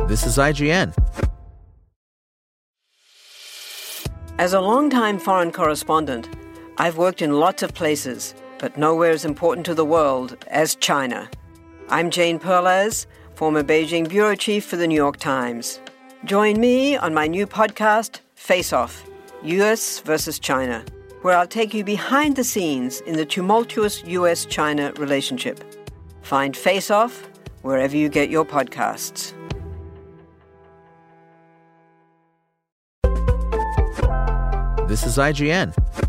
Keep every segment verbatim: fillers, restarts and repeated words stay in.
This is I G N. As a longtime foreign correspondent, I've worked in lots of places, but nowhere as important to the world as China. I'm Jane Perlez, former Beijing bureau chief for the New York Times. Join me on my new podcast, Face Off, U S versus China, where I'll take you behind the scenes in the tumultuous U S China relationship. Find Face Off wherever you get your podcasts. This is I G N.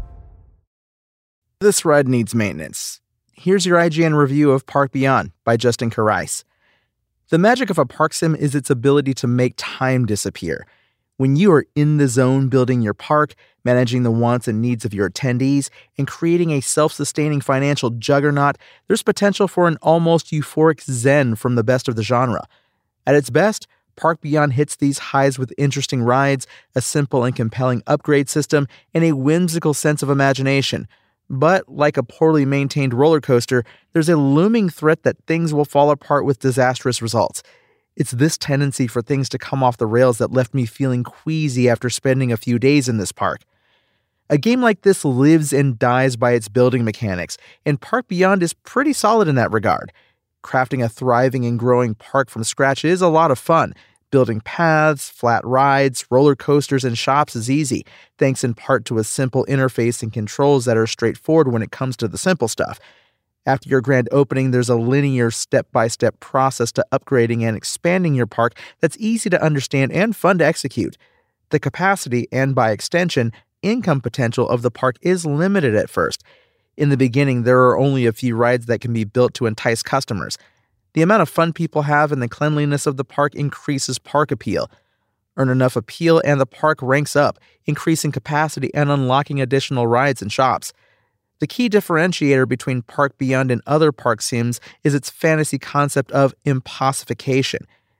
This ride needs maintenance. Here's your I G N review of Park Beyond by Justin Karais. The magic of a park sim is its ability to make time disappear. When you are in the zone building your park, managing the wants and needs of your attendees, and creating a self-sustaining financial juggernaut, there's potential for an almost euphoric zen from the best of the genre. At its best, Park Beyond hits these highs with interesting rides, a simple and compelling upgrade system, and a whimsical sense of imagination. But, like a poorly maintained roller coaster, there's a looming threat that things will fall apart with disastrous results. It's this tendency for things to come off the rails that left me feeling queasy after spending a few days in this park. A game like this lives and dies by its building mechanics, and Park Beyond is pretty solid in that regard. Crafting a thriving and growing park from scratch is a lot of fun. Building paths, flat rides, roller coasters, and shops is easy, thanks in part to a simple interface and controls that are straightforward when it comes to the simple stuff. After your grand opening, there's a linear step-by-step process to upgrading and expanding your park that's easy to understand and fun to execute. The capacity, and by extension, income potential of the park is limited at first. In the beginning, there are only a few rides that can be built to entice customers. The amount of fun people have and the cleanliness of the park increases park appeal. Earn enough appeal and the park ranks up, increasing capacity and unlocking additional rides and shops. The key differentiator between Park Beyond and other park sims is its fantasy concept of impossification.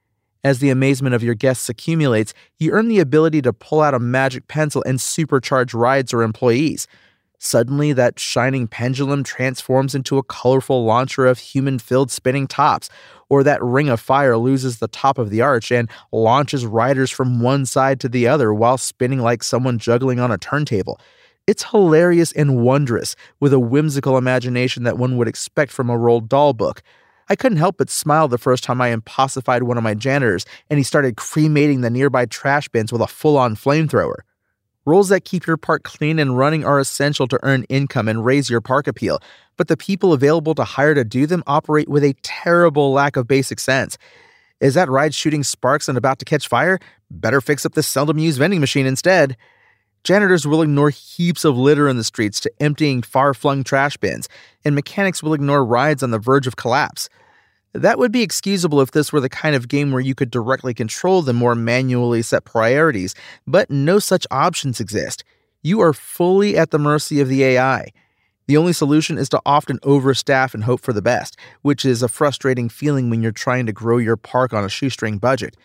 As the amazement of your guests accumulates, you earn the ability to pull out a magic pencil and supercharge rides or employees. Suddenly, that shining pendulum transforms into a colorful launcher of human-filled spinning tops, or that ring of fire loses the top of the arch and launches riders from one side to the other while spinning like someone juggling on a turntable. It's hilarious and wondrous, with a whimsical imagination that one would expect from a Roald Dahl book. I couldn't help but smile the first time I impossified one of my janitors, and he started cremating the nearby trash bins with a full-on flamethrower. Rules that keep your park clean and running are essential to earn income and raise your park appeal, but the people available to hire to do them operate with a terrible lack of basic sense. Is that ride shooting sparks and about to catch fire? Better fix up this seldom-used vending machine instead. Janitors will ignore heaps of litter in the streets to emptying far-flung trash bins, and mechanics will ignore rides on the verge of collapse. That would be excusable if this were the kind of game where you could directly control the more manually set priorities, but no such options exist. You are fully at the mercy of the A I. The only solution is to often overstaff and hope for the best, which is a frustrating feeling when you're trying to grow your park on a shoestring budget.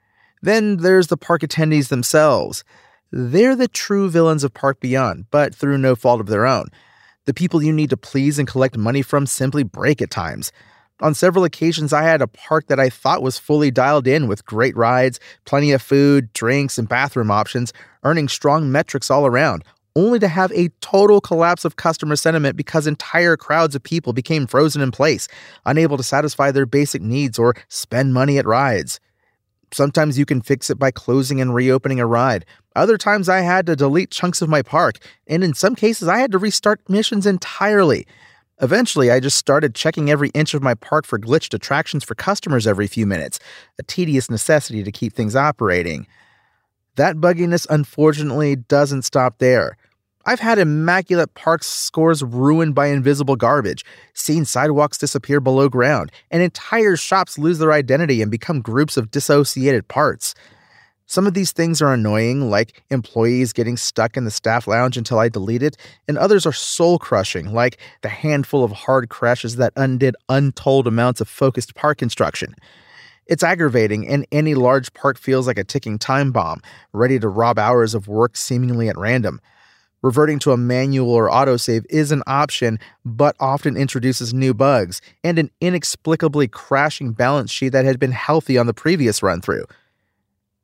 Then there's the park attendees themselves. They're the true villains of Park Beyond, but through no fault of their own. The people you need to please and collect money from simply break at times. On several occasions, I had a park that I thought was fully dialed in with great rides, plenty of food, drinks, and bathroom options, earning strong metrics all around, only to have a total collapse of customer sentiment because entire crowds of people became frozen in place, unable to satisfy their basic needs or spend money at rides. Sometimes you can fix it by closing and reopening a ride. Other times I had to delete chunks of my park, and in some cases I had to restart missions entirely. Eventually, I just started checking every inch of my park for glitched attractions for customers every few minutes, a tedious necessity to keep things operating. That bugginess, unfortunately, doesn't stop there. I've had immaculate park scores ruined by invisible garbage, seen sidewalks disappear below ground, and entire shops lose their identity and become groups of dissociated parts. Some of these things are annoying, like employees getting stuck in the staff lounge until I delete it, and others are soul-crushing, like the handful of hard crashes that undid untold amounts of focused park construction. It's aggravating, and any large park feels like a ticking time bomb, ready to rob hours of work seemingly at random. Reverting to a manual or autosave is an option, but often introduces new bugs, and an inexplicably crashing balance sheet that had been healthy on the previous run-through.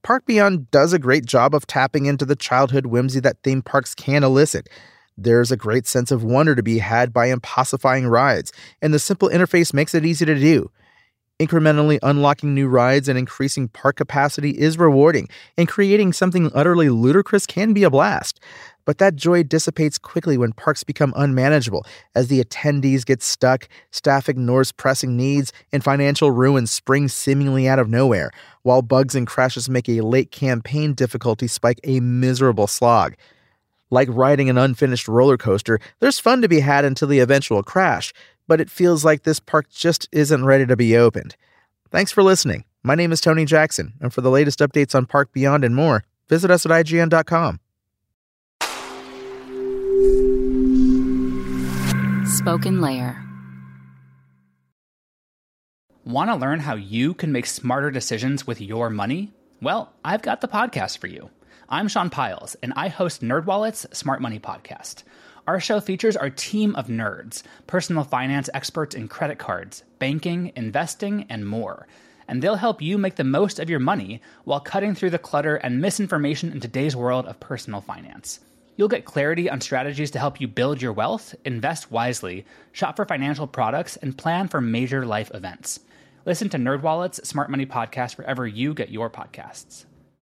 Park Beyond does a great job of tapping into the childhood whimsy that theme parks can elicit. There's a great sense of wonder to be had by impossifying rides, and the simple interface makes it easy to do. Incrementally unlocking new rides and increasing park capacity is rewarding, and creating something utterly ludicrous can be a blast. But that joy dissipates quickly when parks become unmanageable, as the attendees get stuck, staff ignores pressing needs, and financial ruin springs seemingly out of nowhere, while bugs and crashes make a late campaign difficulty spike a miserable slog. Like riding an unfinished roller coaster, there's fun to be had until the eventual crash, but it feels like this park just isn't ready to be opened. Thanks for listening. My name is Tony Jackson, and for the latest updates on Park Beyond and more, visit us at I G N dot com. SpokenLayer. Want to learn how you can make smarter decisions with your money? Well, I've got the podcast for you. I'm Sean Piles, and I host NerdWallet's Smart Money Podcast. Our show features our team of nerds, personal finance experts in credit cards, banking, investing, and more. And they'll help you make the most of your money while cutting through the clutter and misinformation in today's world of personal finance. You'll get clarity on strategies to help you build your wealth, invest wisely, shop for financial products, and plan for major life events. Listen to NerdWallet's Smart Money Podcast wherever you get your podcasts.